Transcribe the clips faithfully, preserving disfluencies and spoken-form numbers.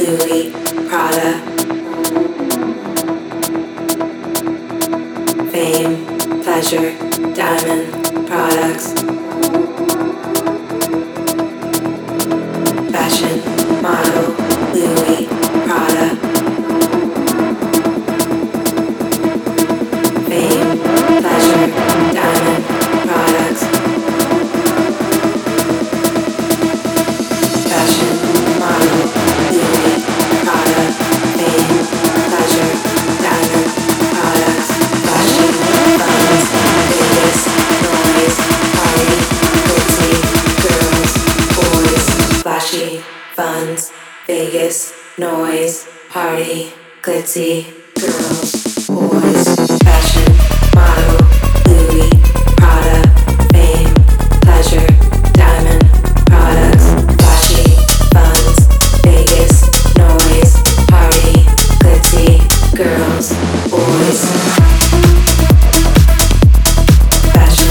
Louis, Prada, fame, pleasure, diamond, products, fashion, model, Louis, Prada, fame, pleasure, diamond, products, fashion, model, Louis, Prada, fame, pleasure, diamond, products, fashion, funds, Vegas, noise, party, glitzy, girls, boys, flashy, funds, Vegas, noise, party, glitzy, girls, boys, fashion, model, Louis, Prada, fame, pleasure, diamond, products, flashy, funds, Vegas, noise, party, glitzy, girls, boys, fashion,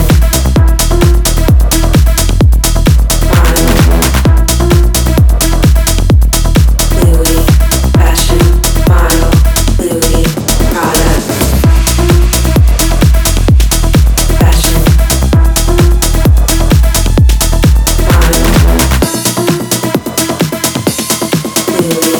model, Louis, fashion, model, Louis, Prada, fashion, model, Louis.